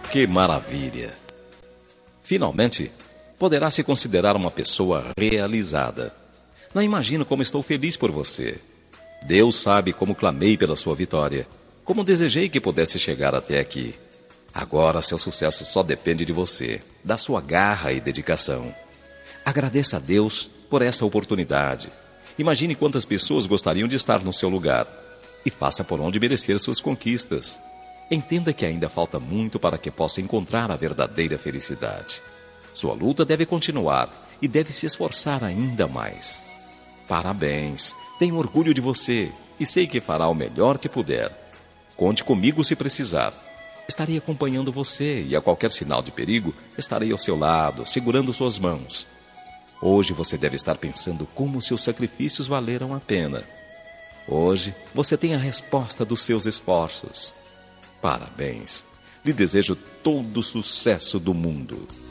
Que maravilha! Finalmente, poderá se considerar uma pessoa realizada. Não imagino como estou feliz por você. Deus sabe como clamei pela sua vitória, como desejei que pudesse chegar até aqui. Agora seu sucesso só depende de você, da sua garra e dedicação. Agradeça a Deus por essa oportunidade. Imagine quantas pessoas gostariam de estar no seu lugar e faça por onde merecer suas conquistas. Entenda que ainda falta muito para que possa encontrar a verdadeira felicidade. Sua luta deve continuar e deve se esforçar ainda mais. Parabéns, tenho orgulho de você e sei que fará o melhor que puder. Conte comigo se precisar. Estarei acompanhando você e a qualquer sinal de perigo estarei ao seu lado, segurando suas mãos. Hoje você deve estar pensando como seus sacrifícios valeram a pena. Hoje você tem a resposta dos seus esforços. Parabéns. Lhe desejo todo o sucesso do mundo.